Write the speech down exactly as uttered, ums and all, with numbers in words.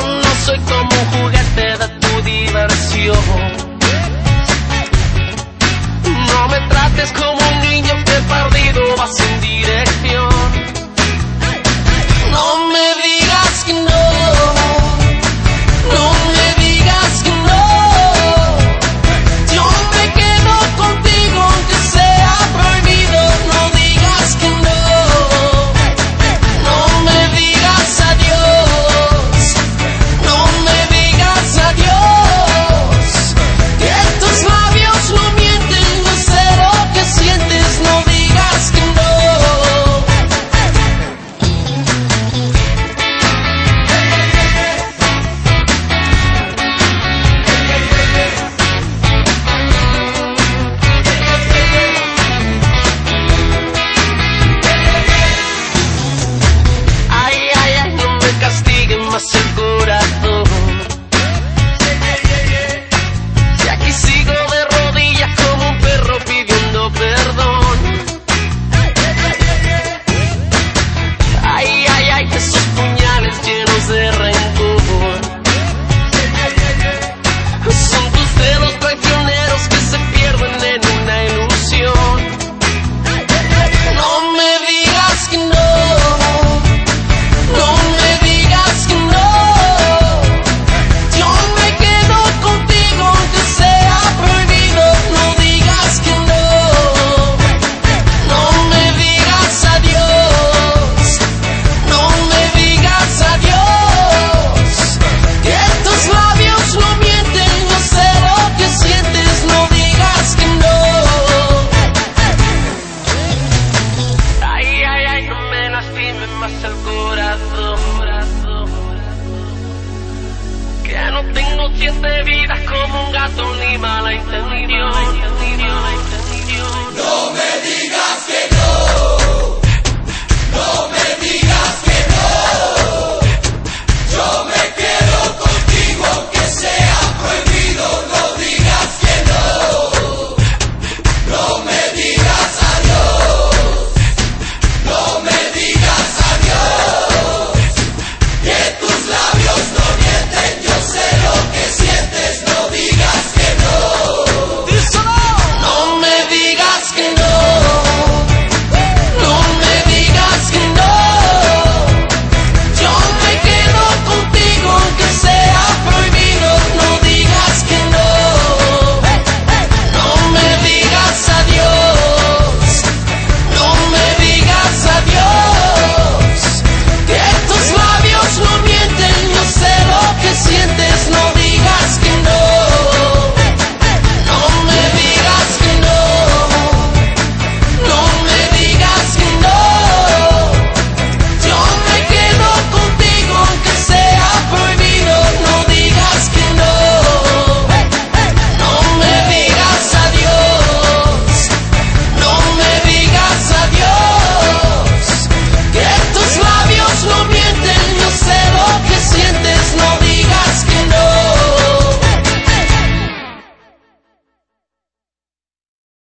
no soy como un juguete de tu diversión. No me trates como un niño que perdido va sin dirección. No me digas que no, no me digas que no. Yo me quedo contigo aunque sea prohibido. No digas que no, no me digas adiós, no me digas adiós. Que tus labios no mienten, no sé lo que sientes. No digas que no. Más el corazón. Si aquí sigo de rodillas como un perro pidiendo perdón. Ay, ay, ay, esos puñales llenos de rencor. Son tus dedos traicioneros que se pierden en una ilusión. No me digas que no. Más el corazón, que no tengo siete vidas como un gato ni mala intención. No me digas